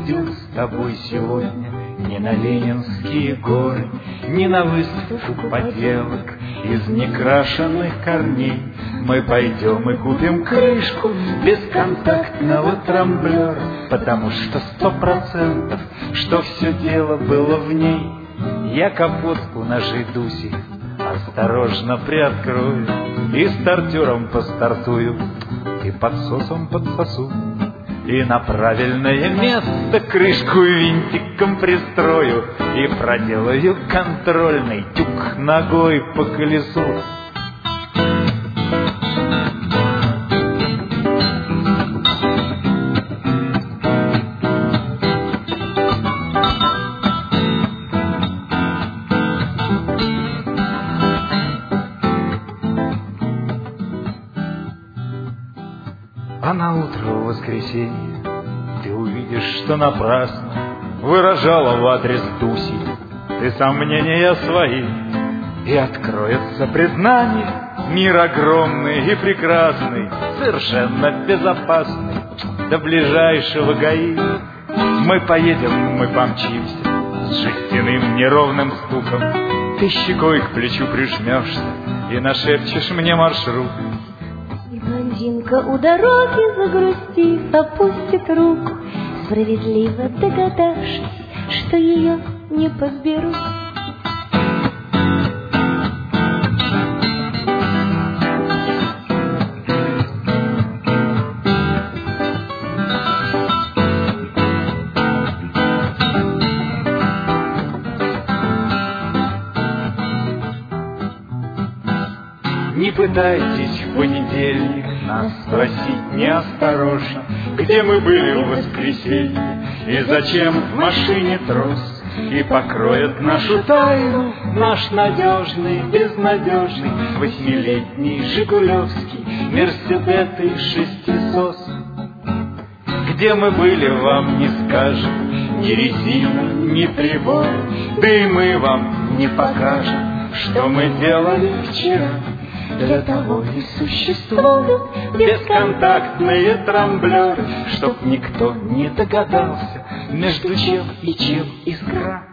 пойду с тобой сегодня ни на Ленинские горы, ни на выставку поделок из некрашенных корней. Мы пойдем и купим крышку бесконтактного трамблера, потому что 100%, что все дело было в ней. Я капотку нашей Дуси осторожно приоткрою и стартером постартую, и подсосом подсосу, и на правильное место крышку винтиком пристрою, и проделаю контрольный тюк ногой по колесу. А на утро в воскресенье ты увидишь, что напрасно выражала в адрес Дуси ты сомнения свои, и откроется признание: мир огромный и прекрасный, совершенно безопасный, до ближайшего ГАИ. Мы поедем, мы помчимся с жестяным неровным стуком, ты щекой к плечу прижмешься и нашепчешь мне маршрут. Блондинка у дороги, загрустив, опустит руку, справедливо догадавшись, что ее не подберут. Не пытайтесь в понедельник нас спросить неосторожно, где мы были в воскресенье и зачем в машине трос. И покроет нашу тайну наш надежный, безнадежный 8-летний жигулевский Мерседес шестисос. Где мы были, вам не скажем, ни резина, ни прибор, да и мы вам не покажем, что мы делали вчера. Для того и существуют бесконтактные трамблеры, чтоб никто не догадался, между чем и чем искра.